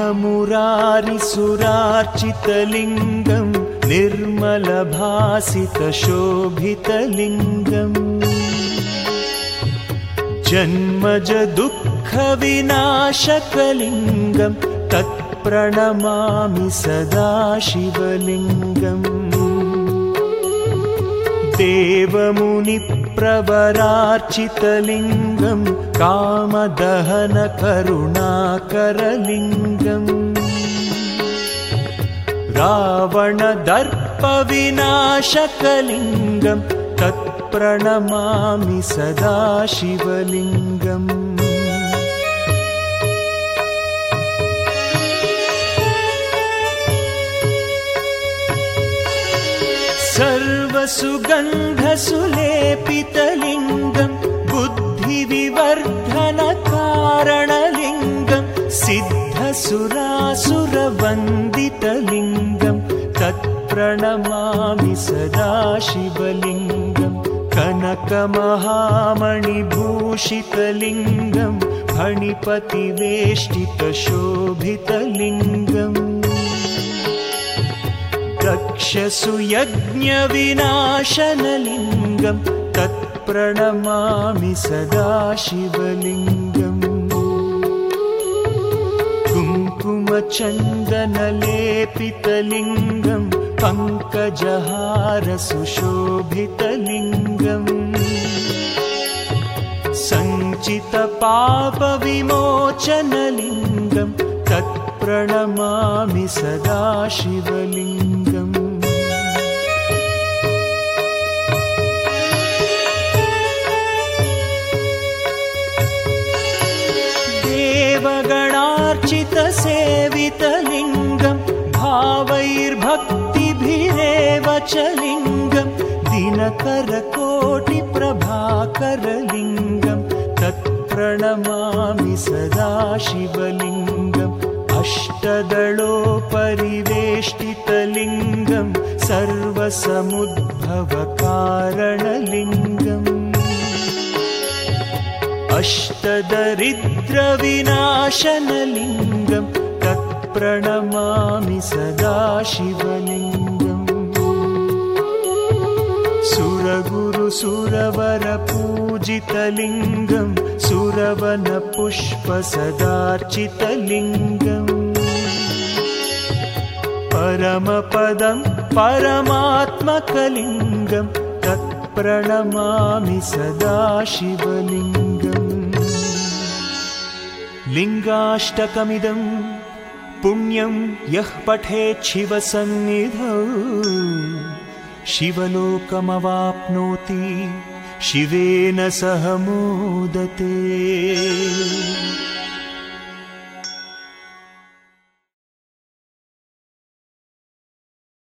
मुरारिसुरार्चितलिङ्गं निर्मलभासितशोभितलिङ्गम् जन्मज दुःखविनाशकलिङ्गं तत्प्रणमामि सदा शिवलिङ्गम् देवमुनिप्रवरार्चितलिङ्गं कामदहनकरुणाकरलिङ्गम् रावणदर्पविनाशकलिङ्गं तत्प्रणमामि सदा शिवलिङ्गम् सर्वसुगन्धसुलेपितलिङ्गं बुद्धिविवर्धनकारणलिङ्गं सिद्धसुरासुरवन्दितलिङ्गं तत्प्रणमामि सदा शिवलिङ्गम् कनकमहामणिभूषितलिङ्गं फणिपतिवेष्टितशोभितलिङ्गम् दक्षसुयज्ञविनाशनलिङ्गं तत्प्रणमामि सदा शिवलिङ्गम् कुङ्कुमचन्दनलेपितलिङ्गं पङ्कजहारसुशोभितलिङ्गम् सञ्चितपापविमोचनलिङ्गं तत्प्रणमामि सदा शिवलिङ्गम् देवगणार्चितसेवितलिङ्गं भावैर्भक्तिभिरेव च लिङ्गं दिनकरकोटिप्रभाकरलिङ्गं तत्प्रणमामि सदा शिवलिङ्गम् अष्टदलोपरिवेष्टितलिङ्गं सर्वसमुद्भवकारणलिङ्गम् अष्टदरिद्रविनाशनलिङ्गं तत्प्रणमामि सदा शिवलिङ्गम् सुरगुरुसुरवरपूजितलिङ्गं सुरवनपुष्पसदार्चितलिङ्गम् परमपदं परमात्मकलिङ्गं तत्प्रणमामि सदा शिवलिङ्गम् लिङ्गाष्टकमिदं पुण्यं यः पठेत् शिवसन्निधौ शिवलोकमवाप्नोति शिवेन सह मोदते।